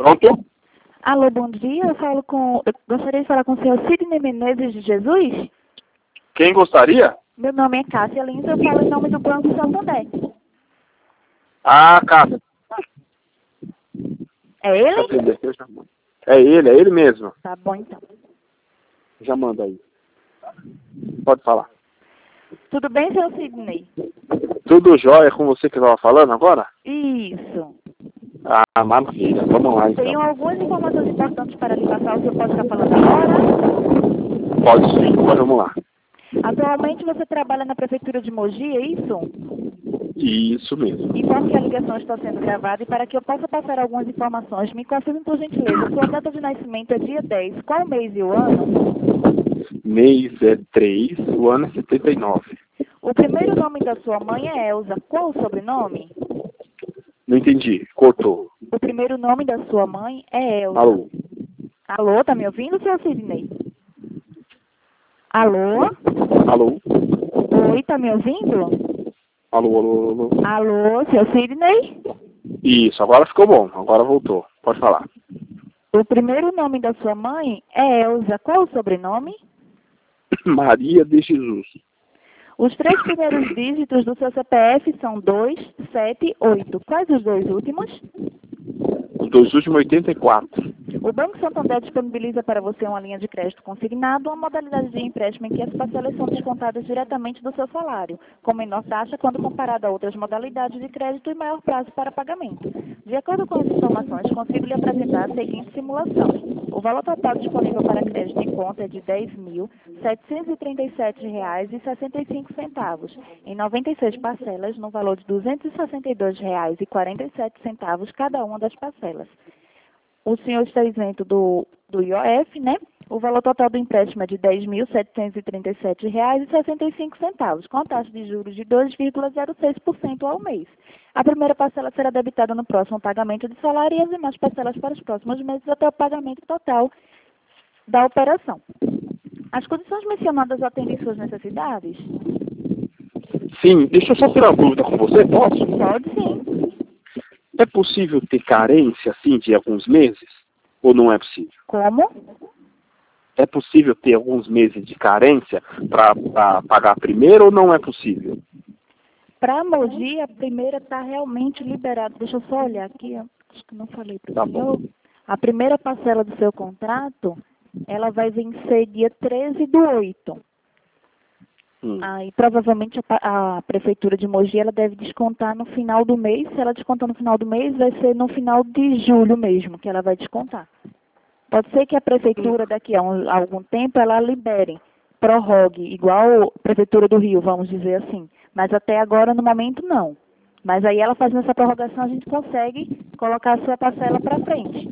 Pronto? Alô, bom dia. Eu gostaria de falar com o senhor Sidney Menezes de Jesus. Quem gostaria? Meu nome é Cássia Lins, eu falo em nome do Banco Santander. Ah, Cássio. É ele? É ele mesmo. Tá bom, então. Já manda aí. Pode falar. Tudo bem, senhor Sidney? Tudo jóia com você que estava falando agora? Isso. Ah, maravilha. Vamos lá então. Tenho algumas informações importantes para lhe passar. O senhor pode estar falando agora? Pode sim. Então vamos lá. Atualmente você trabalha na Prefeitura de Mogi, é isso? Isso mesmo. Informo que a ligação está sendo gravada e para que eu possa passar algumas informações, me confirme por gentileza. Sua data de nascimento é dia 10. Qual o mês e o ano? Mês é 3, o ano é 79. O primeiro nome da sua mãe é Elza. Qual o sobrenome? Não entendi. Cortou. O primeiro nome da sua mãe é Elza. Alô? Alô, tá me ouvindo, seu Sidney? Alô? Alô? Oi, tá me ouvindo? Alô? Alô, seu Sidney? Isso, agora ficou bom. Agora voltou. Pode falar. O primeiro nome da sua mãe é Elza. Qual o sobrenome? Maria de Jesus. Os 3 primeiros dígitos do seu CPF são 278. Quais os 2 últimos? Os 2 últimos 84. O Banco Santander disponibiliza para você uma linha de crédito consignado, uma modalidade de empréstimo em que as parcelas são descontadas diretamente do seu salário, com menor taxa quando comparado a outras modalidades de crédito e maior prazo para pagamento. De acordo com as informações, consigo lhe apresentar a seguinte simulação. O valor total disponível para crédito em conta é de R$ 10.737,65, em 96 parcelas, no valor de R$ 262,47 cada uma das parcelas. O senhor está isento do IOF, né? O valor total do empréstimo é de R$ 10.737,65, com a taxa de juros de 2,06% ao mês. A primeira parcela será debitada no próximo pagamento de salário e as demais parcelas para os próximos meses até o pagamento total da operação. As condições mencionadas atendem suas necessidades? Sim, deixa eu só tirar uma dúvida com você, posso? Pode sim. É possível ter carência, assim, de alguns meses? Ou não é possível? Como? É possível ter alguns meses de carência para pagar primeiro ou não é possível? Para Mogi, a primeira está realmente liberada. Deixa eu só olhar aqui, acho que não falei para o senhor. Bom. A primeira parcela do seu contrato, ela vai vencer dia 13/8. Aí, provavelmente, a Prefeitura de Mogi, ela deve descontar no final do mês. Se ela descontar no final do mês, vai ser no final de julho mesmo que ela vai descontar. Pode ser que a Prefeitura, daqui a algum tempo, ela libere, prorrogue, igual a Prefeitura do Rio, vamos dizer assim. Mas até agora, no momento, não. Mas aí, ela fazendo essa prorrogação, a gente consegue colocar a sua parcela para frente.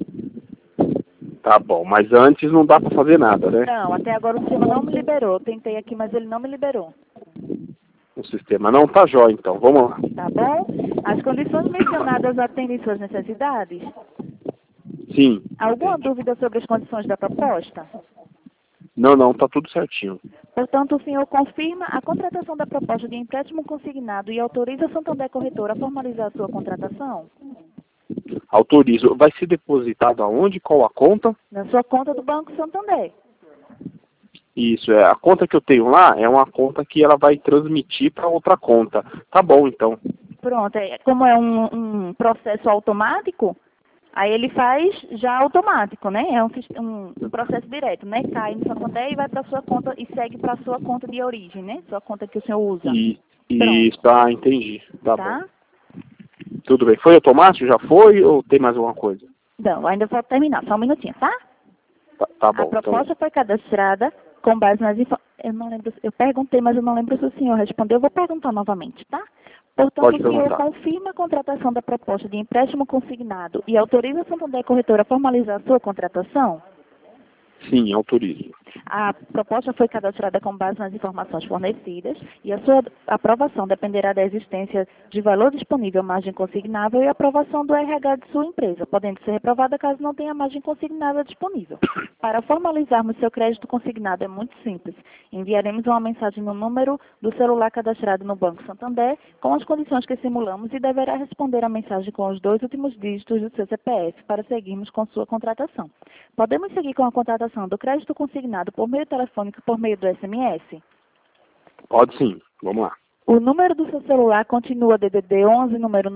Tá bom, mas antes não dá para fazer nada, né? Não, até agora o sistema não me liberou. Eu tentei aqui, mas ele não me liberou. O sistema não tá jóia, então. Vamos lá. Tá bom? As condições mencionadas atendem suas necessidades? Sim. Alguma dúvida sobre as condições da proposta? Não, tá tudo certinho. Portanto, o senhor confirma a contratação da proposta de empréstimo consignado e autoriza a Santander Corretora a formalizar a sua contratação? Autorizo. Vai ser depositado aonde? Qual a conta? Na sua conta do Banco Santander. Isso, a conta que eu tenho lá é uma conta que ela vai transmitir para outra conta. Tá bom, então. Pronto, como é um processo automático, aí ele faz já automático, né? É um processo direto, né? Cai no Santander e vai para sua conta e segue para a sua conta de origem, né? Sua conta que o senhor usa. Isso, tá, entendi. Tá Tá? bom. Tudo bem. Foi automático? Já foi ou tem mais alguma coisa? Não, ainda vou terminar. Só um minutinho, tá? Tá bom. A proposta foi cadastrada com base nas informações. Eu não lembro, eu perguntei, mas eu não lembro se o senhor respondeu. Eu vou perguntar novamente, tá? Portanto, o senhor confirma a contratação da proposta de empréstimo consignado e autoriza a Santander Corretora a formalizar a sua contratação? Sim, autorizo. A proposta foi cadastrada com base nas informações fornecidas e a sua aprovação dependerá da existência de valor disponível, margem consignável e aprovação do RH de sua empresa, podendo ser reprovada caso não tenha margem consignável disponível. Para formalizarmos seu crédito consignado é muito simples. Enviaremos uma mensagem no número do celular cadastrado no Banco Santander com as condições que simulamos e deverá responder a mensagem com os 2 últimos dígitos do seu CPF para seguirmos com sua contratação. Podemos seguir com a contratação do crédito consignado por meio telefônico e por meio do SMS? Pode sim, vamos lá. O número do seu celular continua DDD 11, número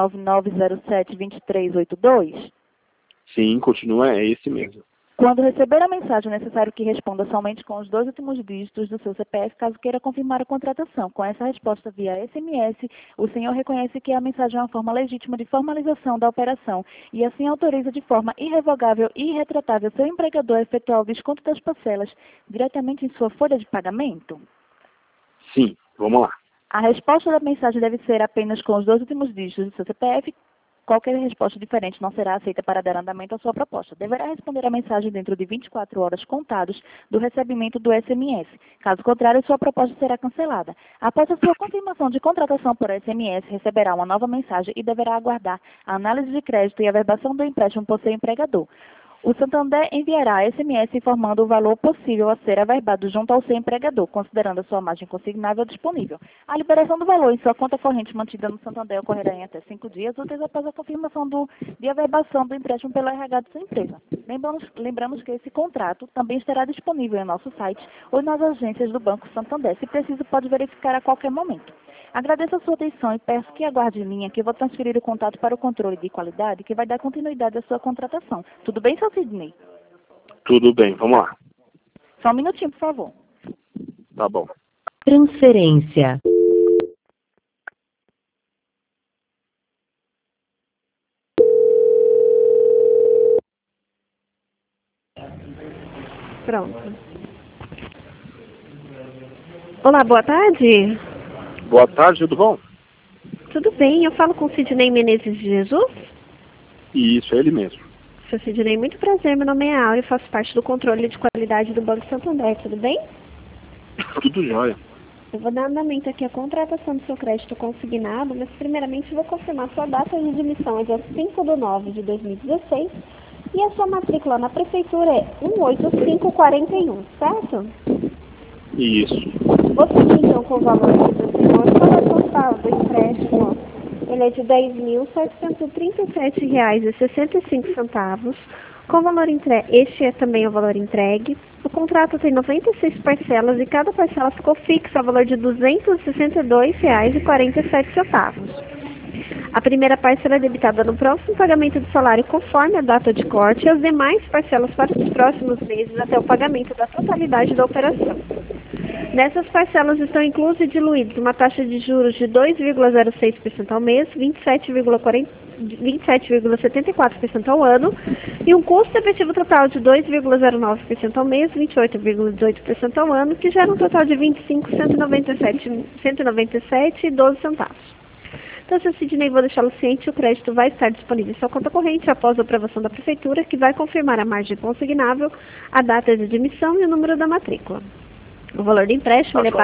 999072382? Sim, continua, é esse mesmo. Quando receber a mensagem, é necessário que responda somente com os 2 últimos dígitos do seu CPF, caso queira confirmar a contratação. Com essa resposta via SMS, o senhor reconhece que a mensagem é uma forma legítima de formalização da operação e assim autoriza de forma irrevogável e irretratável seu empregador a efetuar o desconto das parcelas diretamente em sua folha de pagamento? Sim, vamos lá. A resposta da mensagem deve ser apenas com os 2 últimos dígitos do seu CPF. Qualquer resposta diferente não será aceita para dar andamento à sua proposta. Deverá responder a mensagem dentro de 24 horas contados do recebimento do SMS. Caso contrário, sua proposta será cancelada. Após a sua confirmação de contratação por SMS, receberá uma nova mensagem e deverá aguardar a análise de crédito e a verbação do empréstimo por seu empregador. O Santander enviará SMS informando o valor possível a ser averbado junto ao seu empregador, considerando a sua margem consignável disponível. A liberação do valor em sua conta corrente mantida no Santander ocorrerá em até 5 dias úteis após a confirmação de averbação do empréstimo pelo RH de sua empresa. Lembramos que esse contrato também estará disponível em nosso site ou nas agências do Banco Santander. Se preciso, pode verificar a qualquer momento. Agradeço a sua atenção e peço que aguarde em linha que eu vou transferir o contato para o controle de qualidade que vai dar continuidade à sua contratação. Tudo bem, seu Sidney? Tudo bem, vamos lá. Só um minutinho, por favor. Tá bom. Transferência. Pronto. Olá, boa tarde. Boa tarde, tudo bom? Tudo bem, eu falo com o Sidney Menezes de Jesus. Isso, é ele mesmo. Seu Sidney, muito prazer, meu nome é Áurea e faço parte do controle de qualidade do Banco Santander, tudo bem? Tudo jóia. Eu vou dar andamento aqui à contratação do seu crédito consignado, mas primeiramente vou confirmar sua data de admissão é dia 5/9/2016 e a sua matrícula na prefeitura é 18541, certo? Isso. Vou seguir então com o valor do senhor. Qual é o total do empréstimo? Ele é de R$ 10.737,65. Com valor este é também o valor entregue. O contrato tem 96 parcelas e cada parcela ficou fixa ao valor de R$ 262,47. A primeira parcela é debitada no próximo pagamento do salário conforme a data de corte e as demais parcelas para os próximos meses até o pagamento da totalidade da operação. Nessas parcelas estão inclusos e diluídos uma taxa de juros de 2,06% ao mês, 27,74% ao ano e um custo efetivo total de 2,09% ao mês, 28,18% ao ano, que gera um total de R$ 25.197,12. Então, seu Sidney, vou deixá-lo ciente, o crédito vai estar disponível em sua conta corrente após a aprovação da Prefeitura, que vai confirmar a margem consignável, a data de admissão e o número da matrícula. O valor do empréstimo é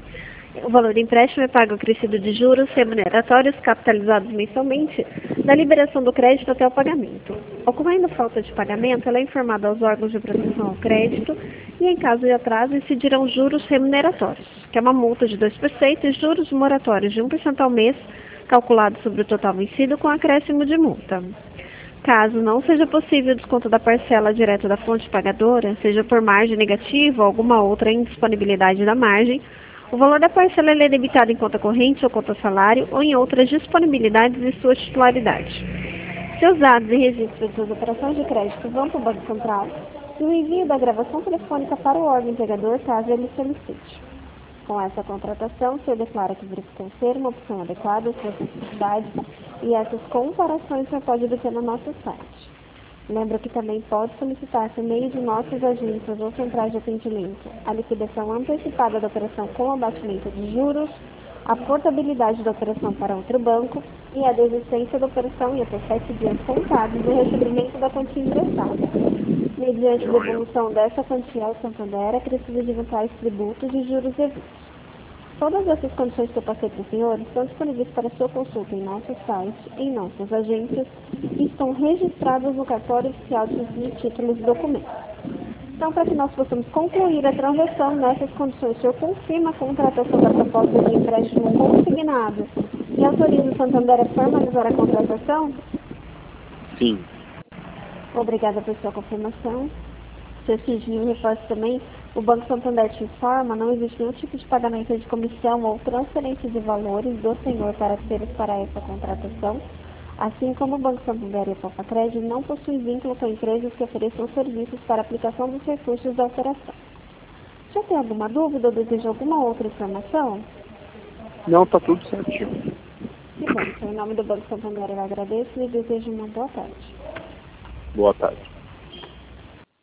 pago acrescido de juros remuneratórios capitalizados mensalmente da liberação do crédito até o pagamento. Ocorrendo falta de pagamento, ela é informada aos órgãos de proteção ao crédito e, em caso de atraso, incidirão juros remuneratórios, que é uma multa de 2% e juros moratórios de 1% ao mês, calculado sobre o total vencido com acréscimo de multa. Caso não seja possível o desconto da parcela direto da fonte pagadora, seja por margem negativa ou alguma outra indisponibilidade da margem, o valor da parcela é debitado em conta corrente ou conta salário ou em outras disponibilidades de sua titularidade. Seus dados e registros de suas operações de crédito vão para o Banco Central e o envio da gravação telefônica para o órgão empregador caso ele solicite. Com essa contratação, o senhor declara que verificou ser uma opção adequada às suas necessidades e essas comparações você pode obter no nosso site. Lembra que também pode solicitar, por meio de nossas agências ou centrais de atendimento, a liquidação antecipada da operação com abatimento de juros, a portabilidade da operação para outro banco e a desistência da operação em até 7 dias contados do recebimento da quantia ingressada. Mediante a devolução dessa quantia ao Santander, acrescido de eventuais tributos e juros devidos. Todas essas condições que eu passei para os senhores estão disponíveis para sua consulta em nosso site, em nossas agências e estão registradas no cartório oficial de títulos e documentos. Então, para que nós possamos concluir a transação nessas condições, o senhor confirma a contratação da proposta de empréstimo consignado e autoriza o Santander a formalizar a contratação? Sim. Obrigada por sua confirmação. Seu sigilo reforça também, o Banco Santander te informa, não existe nenhum tipo de pagamento de comissão ou transferência de valores do senhor para essa contratação, assim como o Banco Santander e a Popacred não possuem vínculo com empresas que ofereçam serviços para aplicação dos recursos da operação. Já tem alguma dúvida ou deseja alguma outra informação? Não, tá tudo certinho. Que bom, então, em nome do Banco Santander eu agradeço e desejo uma boa tarde. Boa tarde.